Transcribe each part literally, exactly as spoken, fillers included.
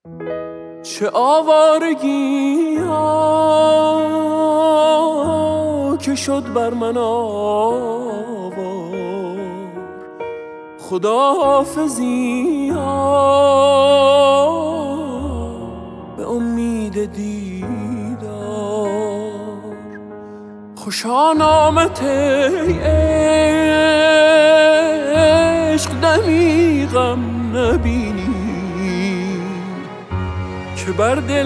چه آوارگی ها که شد بر من آوار، خداحافظی ها به امید دیدار. خوشا نامت ای عشق دمی غم نبینی که بر دل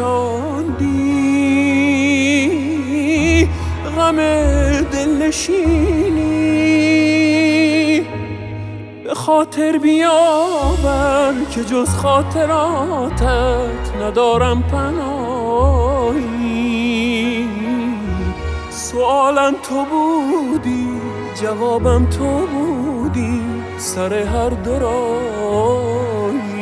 نشاندی غم دل نشینی. به خاطر بیاور که جز خاطراتت ندارم پناهی. سؤالم تو بودی جوابم تو بودی سر هر دو راهی.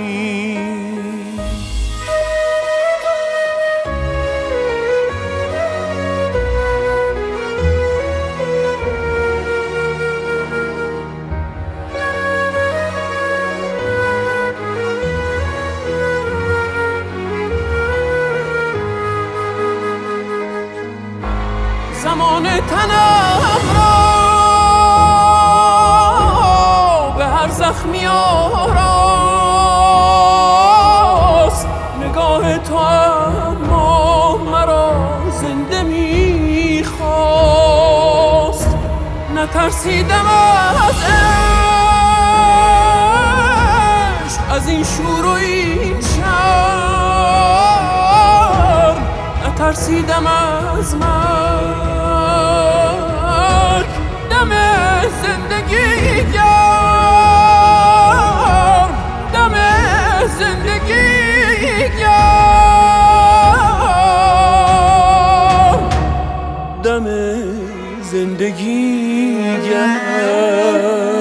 زمان تنم را به هر زخمی آراست. نگاه تو اما مرا زنده میخواست. نترسیدم از عشق، از این شور و این شرم. نترسیدم از مرگ، دم زندگی گرم، دم زندگی گرم، دم زندگی گرم.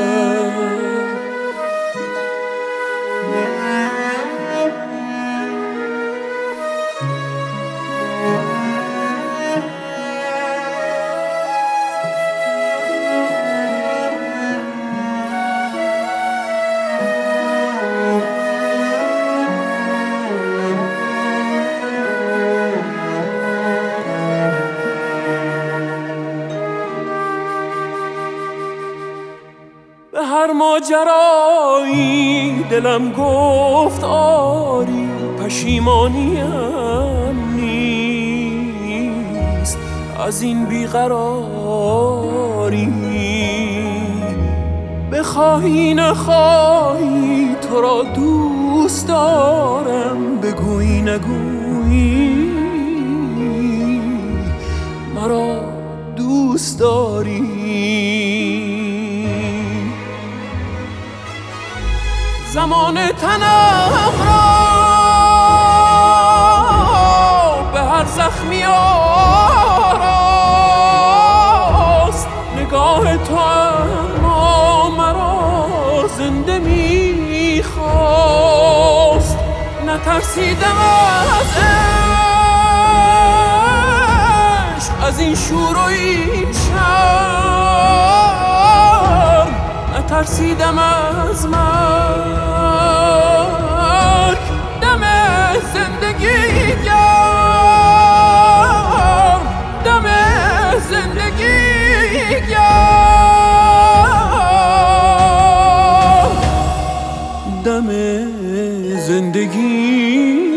به هر ماجرایی دلم گفت آری، پشیمانیم نیست از این بیقراری. بخواهی نخواهی تو را دوست دارم، بگویی نگویی مرا دوست داری. زمان تنم را به هر زخمی آراست. نگاه تو اما مرا زنده میخواست. نترسیدم از عشق، از این شور و این شرم. نترسیدم از مرگ، دم زندگی گرم، دم زندگی گرم، دم زندگی